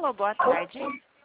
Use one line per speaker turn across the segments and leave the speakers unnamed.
Alô, boa tarde.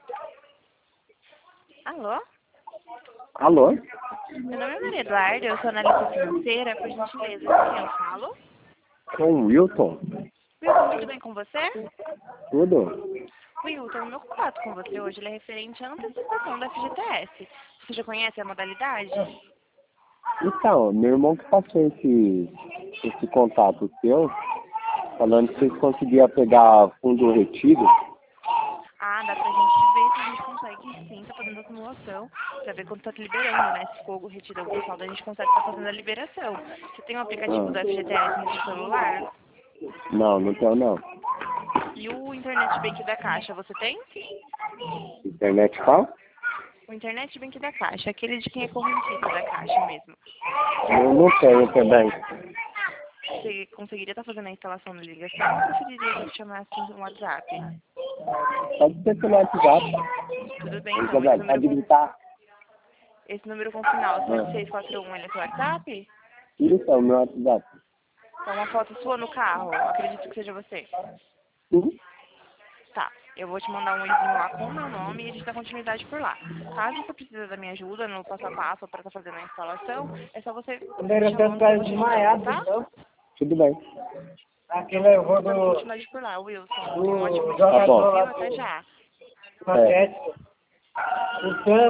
Alô?
Alô?
Meu nome é Maria Eduarda, eu sou analista financeira, por gentileza, com quem eu falo?
Com o Wilton?
Wilton, tudo bem com você?
Tudo?
Wilton, o meu contato com você hoje ele é referente à antecipação da FGTS. Você já conhece a modalidade?
Então, meu irmão que passou esse contato seu, falando que vocês conseguiam pegar fundo retido.
Ah, dá pra gente ver se a gente consegue sim, tá fazendo a simulação, pra ver quanto tá liberando, né? Se ficou retido algum saldo, a gente consegue tá fazendo a liberação. Você tem o aplicativo do FGTS no seu celular?
Não, não tenho não.
E o Internet Bank da Caixa, você tem?
Internet qual?
O Internet Bank da Caixa, aquele de quem é correntista da Caixa mesmo.
Não tenho também.
Você conseguiria estar fazendo a instalação da ligação ou preferiria que eu te chamasse no WhatsApp?
Pode ser pelo WhatsApp.
Tudo bem, então.
Isabel, pode gritar.
Esse número com final 7641, ele é seu WhatsApp?
Isso é o meu WhatsApp.
Tá uma foto sua no carro. Acredito que seja você.
Sim.
Tá. Eu vou te mandar um e-mail lá com o meu nome e a gente dá continuidade por lá. Caso você precise da minha ajuda no passo a passo para estar fazendo a instalação, é só você
Primeiro
chamando que eu vou te mandando, tá?
Tudo bem.
Aquele eu vou
Dando
do
continuidade por lá, Wilson. Um ótimo dia,
Tá bom.
viu? Até já.
É.
Atlético.